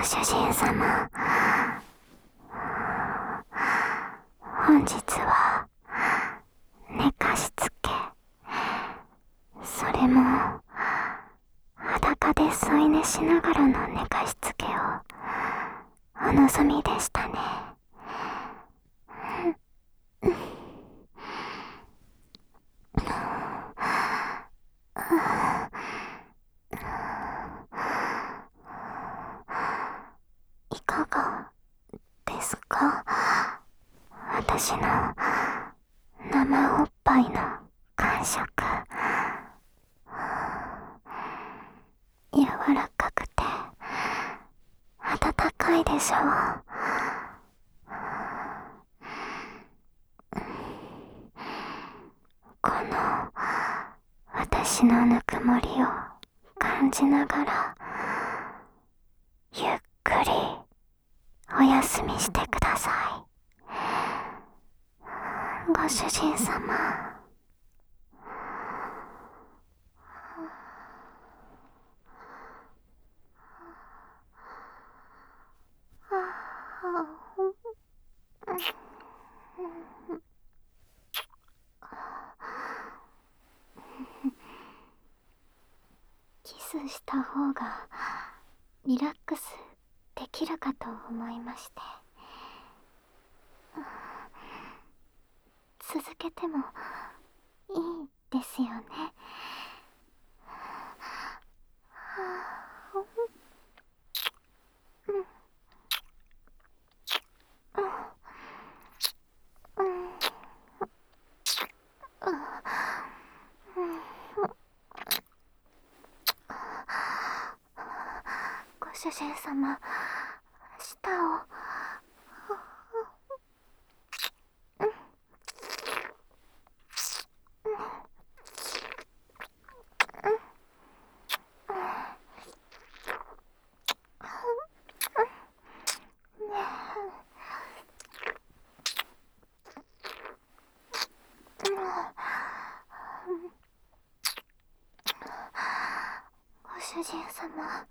主人様、本日は寝かしつけ、それも裸で添い寝しながらの寝かしつけをお望みでしたね。いかがですか？私の生おっぱいの感触。柔らかくて温かいでしょう。この私のぬくもりを感じながらゆっくりお休みしてください。ご主人様。キスした方がリラックスできるかと思いまして、続けてもいいですよね。ご主人様、舌を。ご主人様、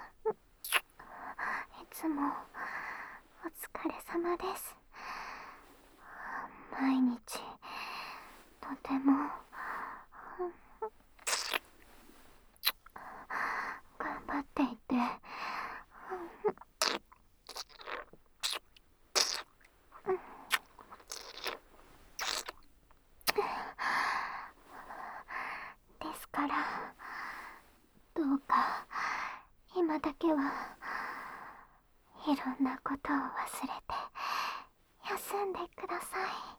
いつもお疲れ様です。毎日とても頑張っていて、ですからどうか今だけはいろんなことを忘れて休んでください。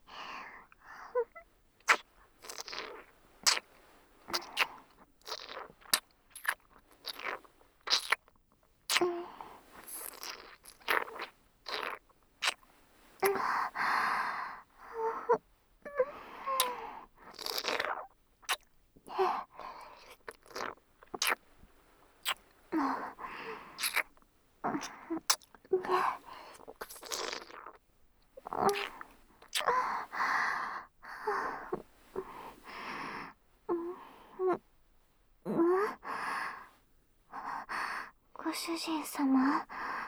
ご主人様、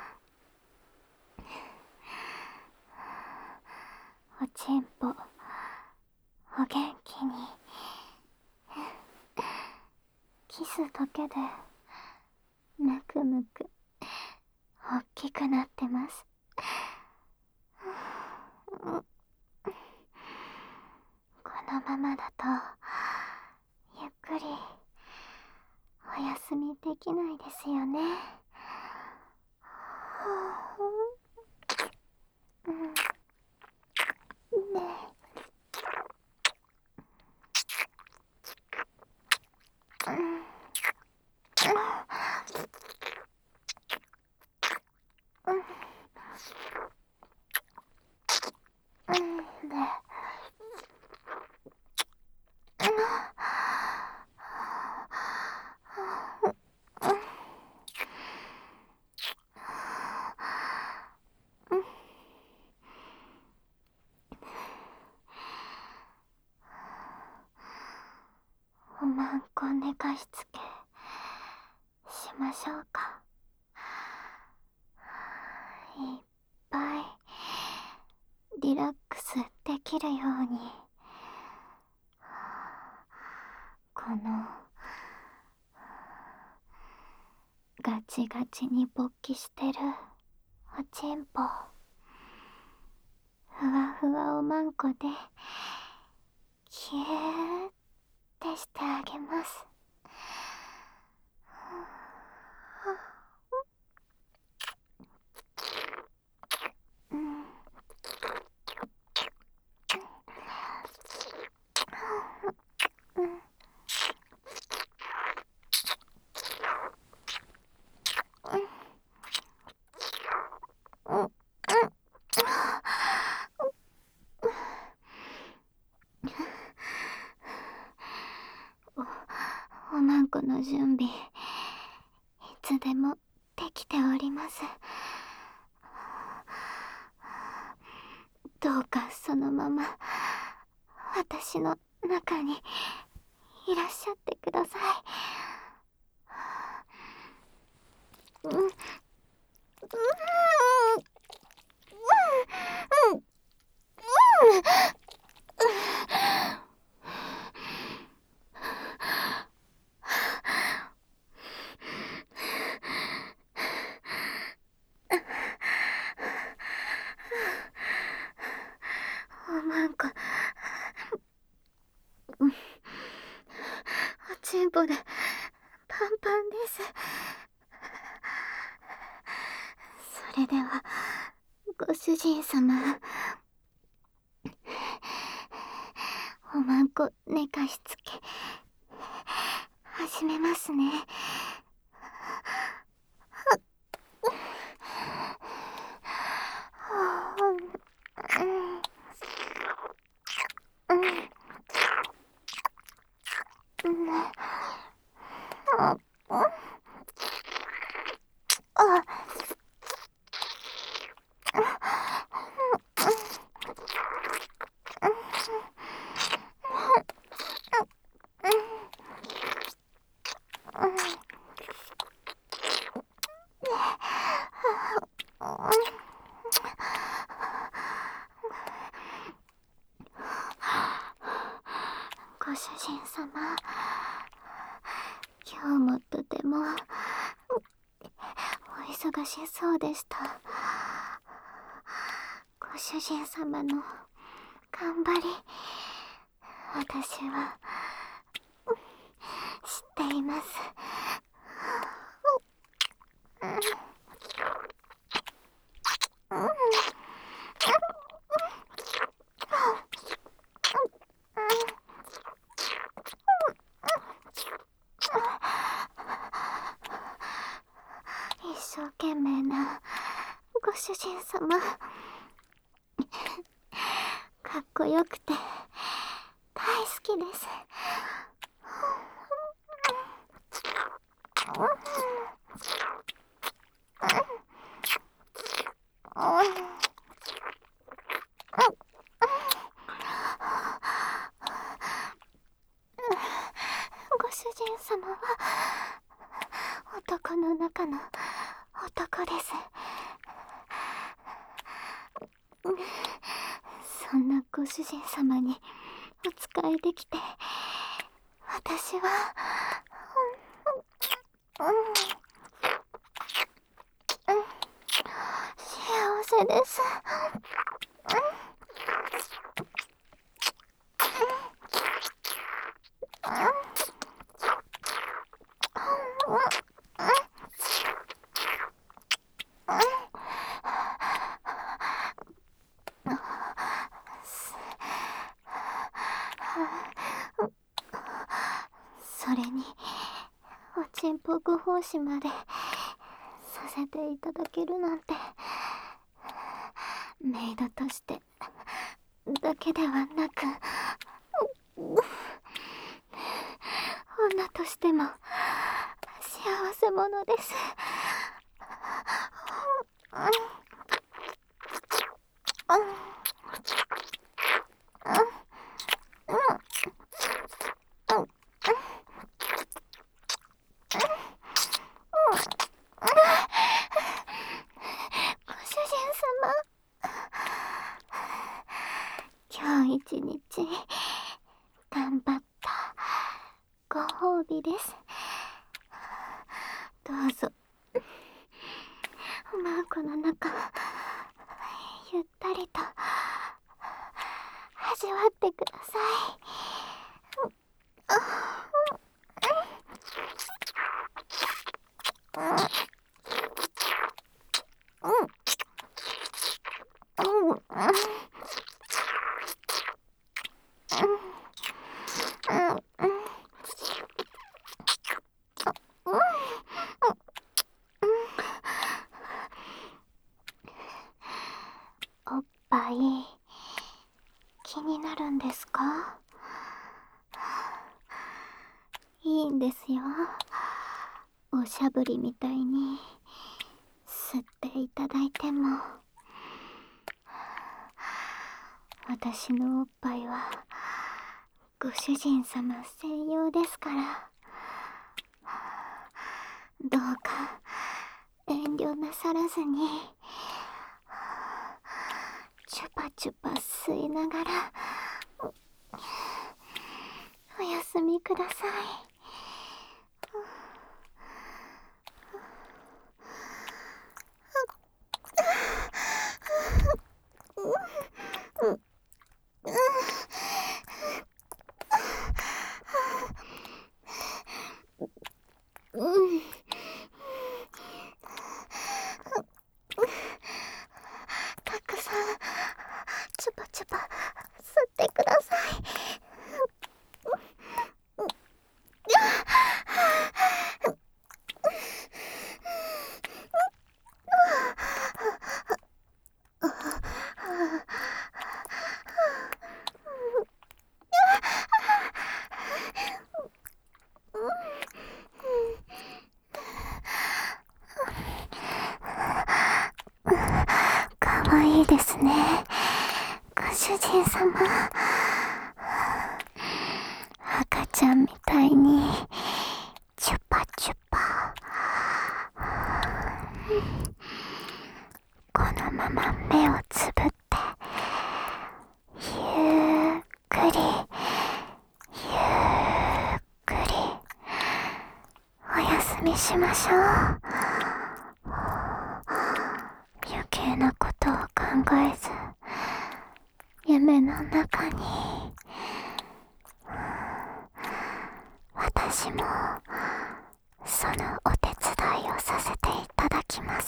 おちんぽお元気に。キスだけでむくむく大きくなってます。このままだとゆっくりお休みできないですよね。ねおまんこ寝かしつけしましょうか。 いっぱいリラックスできるように、このガチガチに勃起してるおちんぽ、ふわふわおまんこでキューってしてあげます。おまんこの準備、いつでもできております。どうかそのまま私の中にいらっしゃってください。おまんこ、おちんぽでパンパンです。それではご主人様、おまんこ寝かしつけ始めますね。ご主人様、今日もとてもお忙しそうでした。ご主人様の頑張り、私は知っています。一生懸命なご主人様、かっこよくて大好きです。ご主人様は男の中の男です。そんなご主人様にお仕えできて、私は幸せです。それにおちんぽご奉仕までさせていただけるなんて、メイドとしてだけではなく、女としても幸せ者です。ご主人褒美です。どうぞマークの中ゆったりと味わってください。おっぱい気になるんですか？いいんですよ。おしゃぶりみたいに吸っていただいても。私のおっぱいはご主人様専用ですから、どうか遠慮なさらずにチュパチュパ吸いながらおやすみください。たくさんチュパチュパ吸ってください。かわいいですね、ご主人様。赤ちゃんみたいにチュパチュパ。このまま目をつぶってゆっくりゆっくりおやすみしましょう。余計なことを考えず夢の中に。私もそのお手伝いをさせていただきます。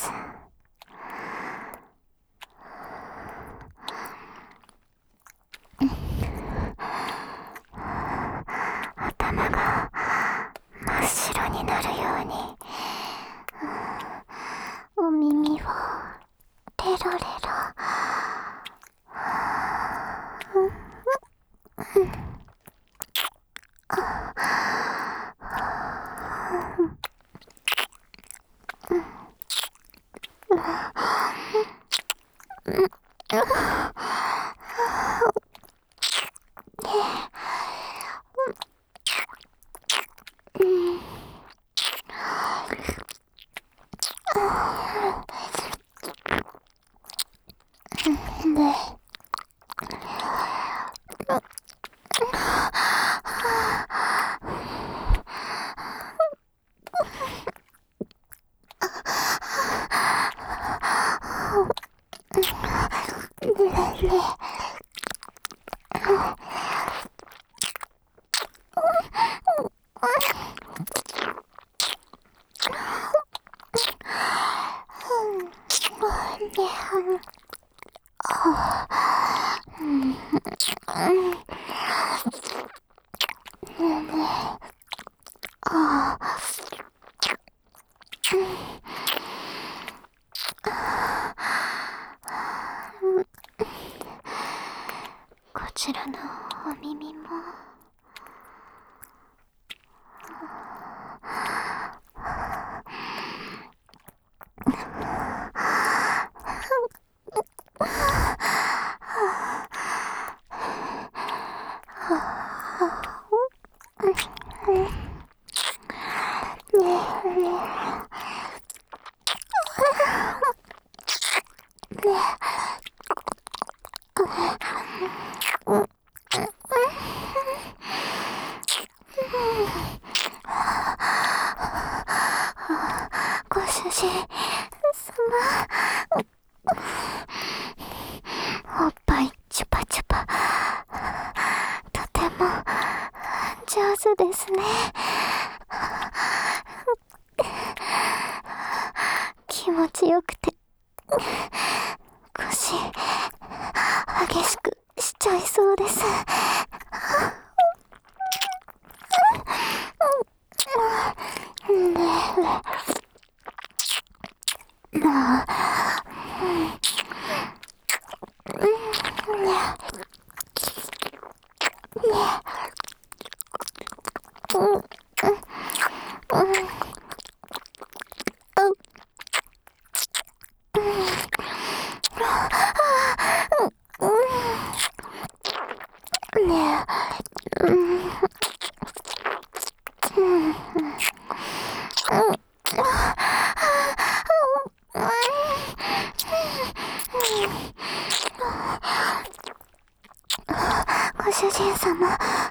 頭が真っ白になるようにお耳をレロレロ。こちらのお耳も腰激しくしちゃいそうです。ご主人様、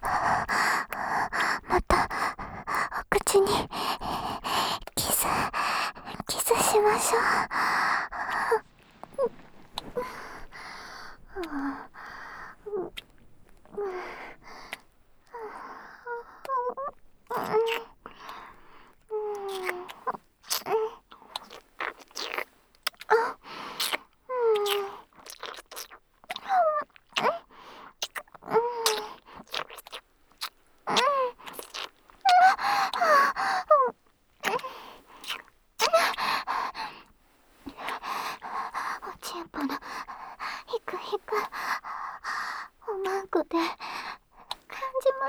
またお口にキスしましょう。おちんぽのひくひくおまんこで感じます。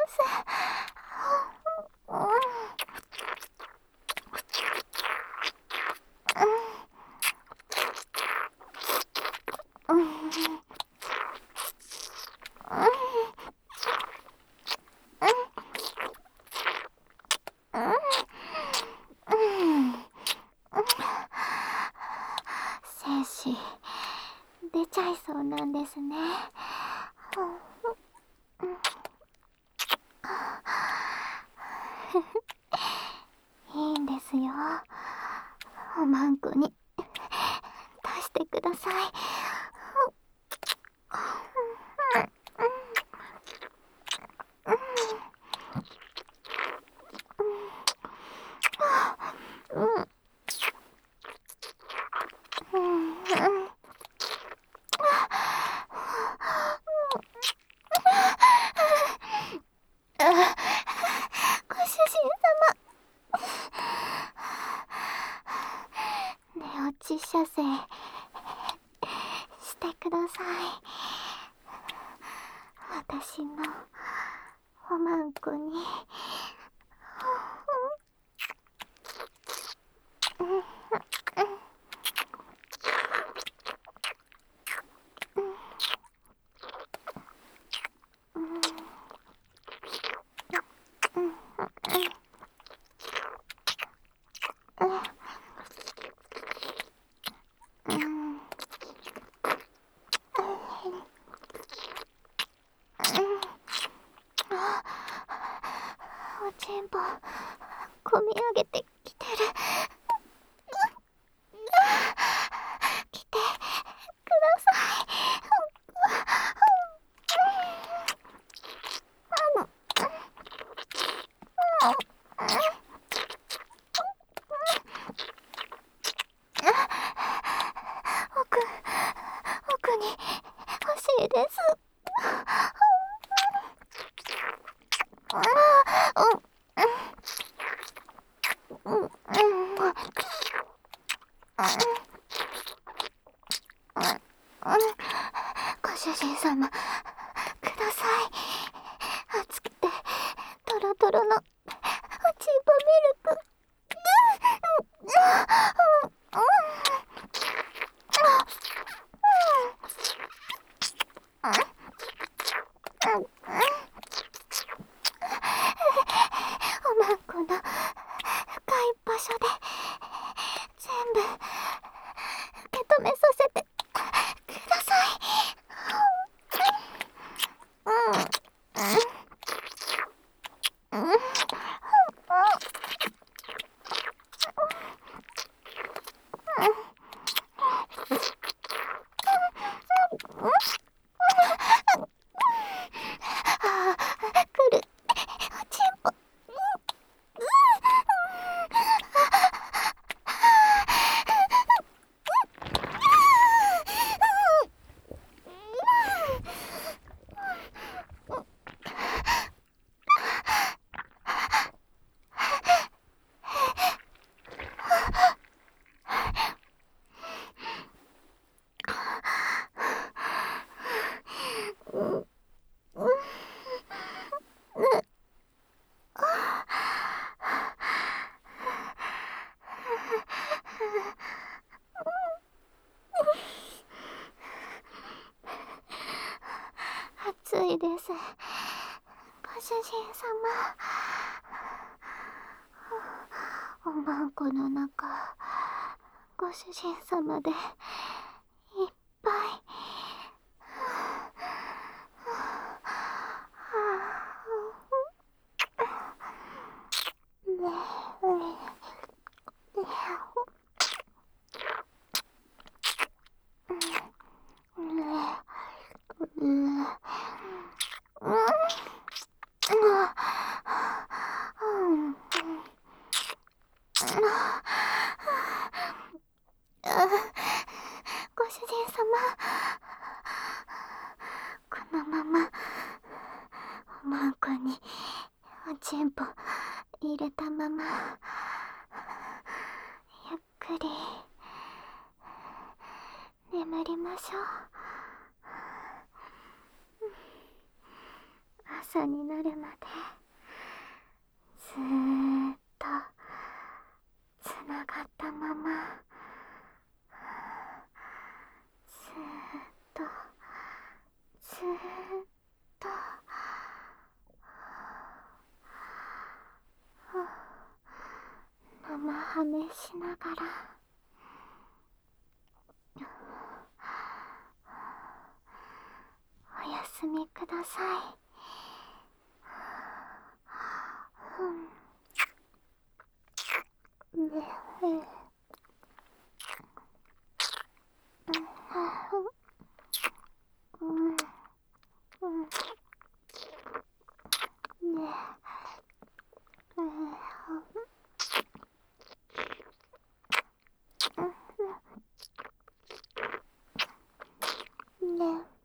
精子出ちゃいそうなんですね。いいんですよ。おまんこに出してください。ご主人様、寝落ち射精してください。私のおまんこに。おちんぽこみ上げてきてる。来てください。奥に欲しいです。ご主人様、ください。熱くてトロトロのおちんぽミルク。おまんこの深い場所で全部受け止めさせてください。来る、おちんぽ。 いです。ご主人様。おまんこの中、ご主人様でいっぱい。ご主人様、このままおまんこにおちんぽ入れたままゆっくり眠りましょう。朝になるまでずーっとつながったまま、ずーっとずーっと生ハメしながらおやすみください。ね